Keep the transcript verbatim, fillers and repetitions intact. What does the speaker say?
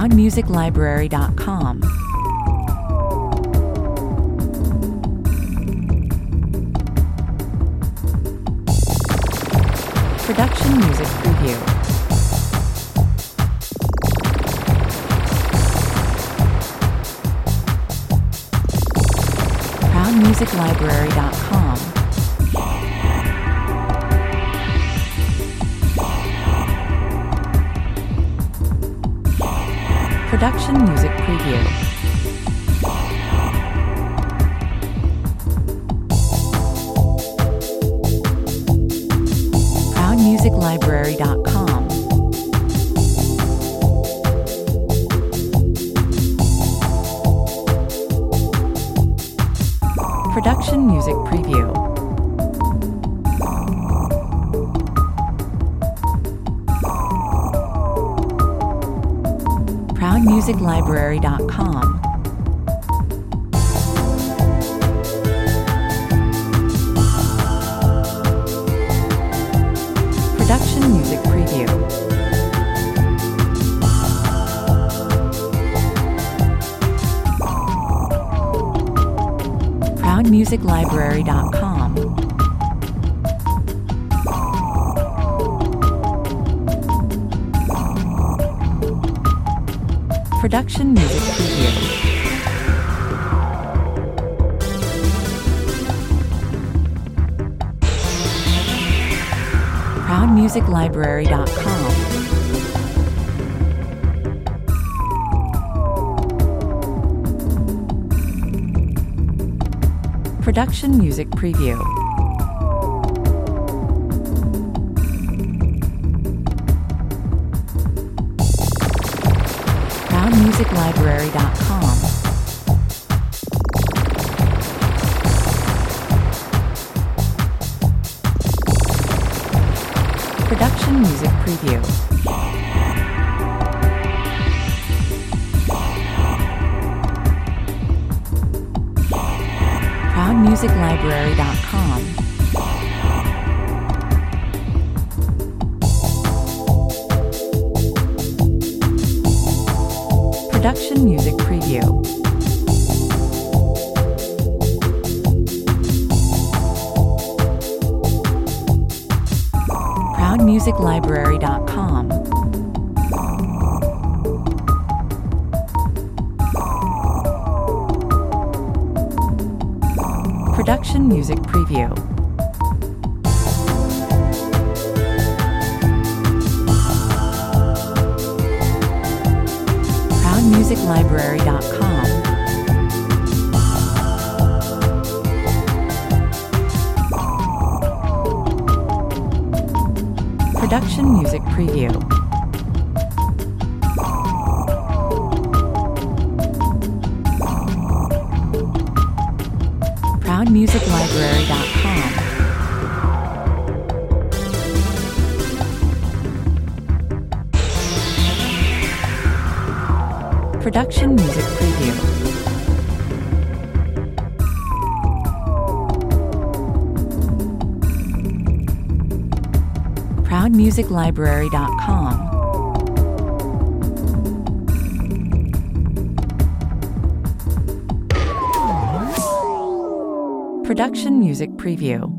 proud music library dot com. Production Music Preview. proud music library dot com. Production Music Preview. proud music library dot com. Production Music Preview. proud music library dot com. Production Music Preview. proud music library dot com. Production Music Preview. proud music library dot com. Production Music Preview. proud music library dot com. Production Music Preview. proud music library dot com. Production Music Preview. proud music library dot com. Production Music Preview. proud music library dot com. Production Music Preview. proud music library dot com. Production Music Preview. proud music library dot com. Production Music Preview.